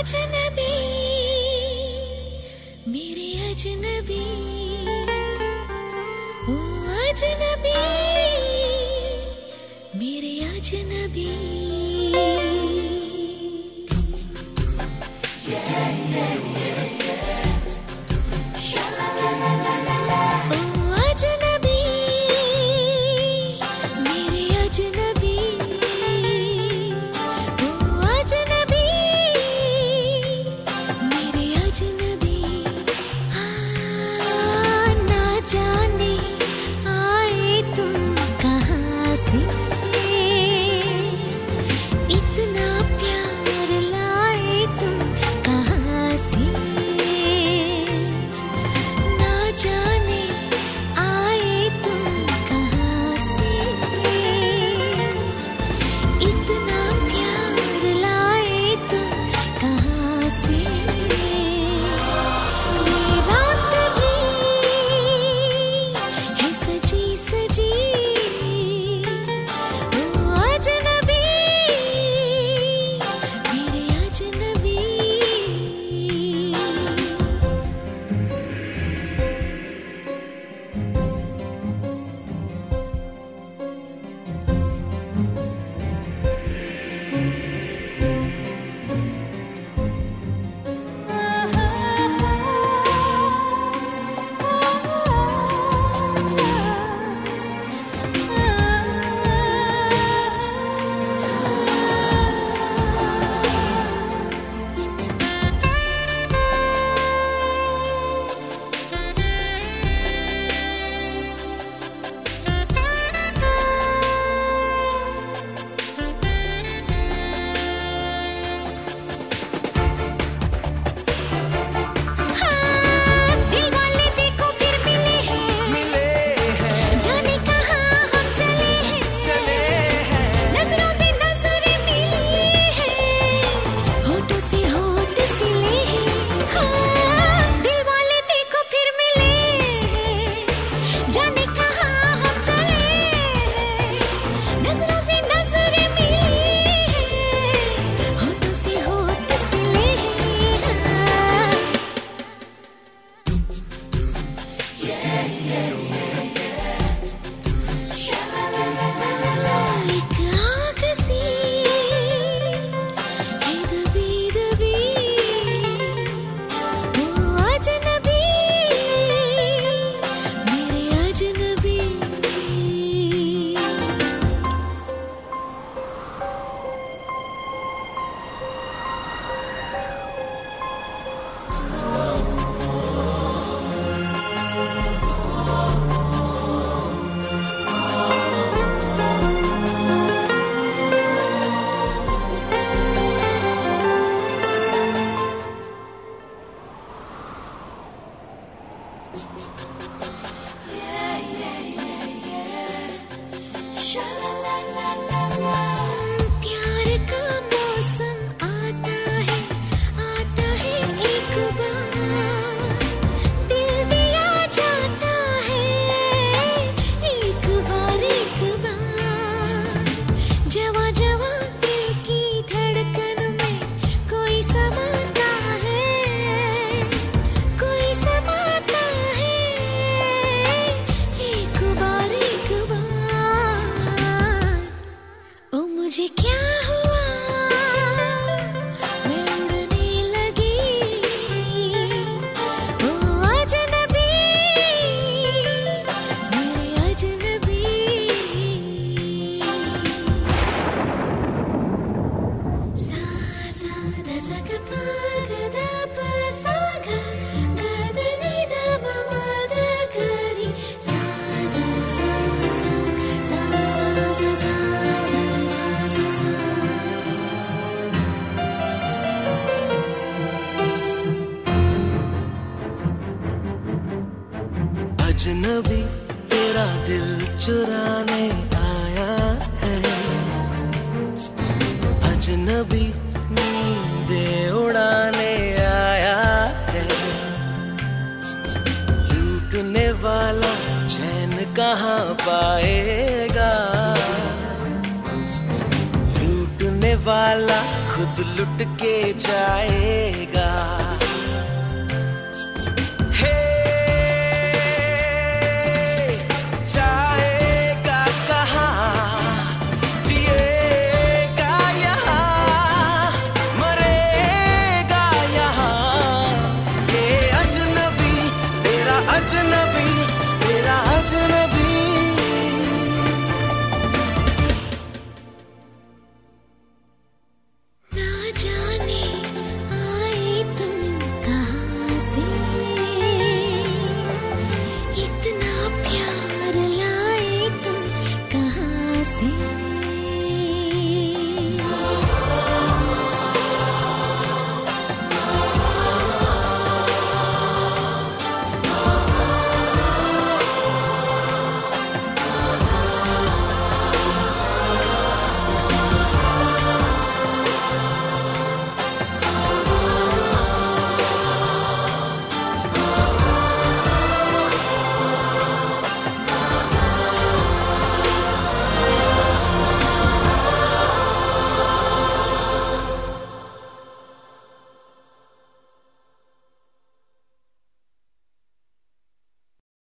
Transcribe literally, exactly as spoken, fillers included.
अजनबी मेरे अजनबी ओ अजनबी मेरे अजनबी मुझे क्या हुआ मैं उड़ने लगी ओ अजनबी मेरे अजनबी सा सा दा सा गा पा गा दा पा सा गा गा दा नि दा मा मा दा गा रि सा दा सा सा सा सा सा सा सा अजनबी तेरा दिल चुराने आया है, अजनबी नींदें उड़ाने आया है। लूटने वाला चैन कहाँ पाएगा, लूटने वाला खुद लुट के जाएगा।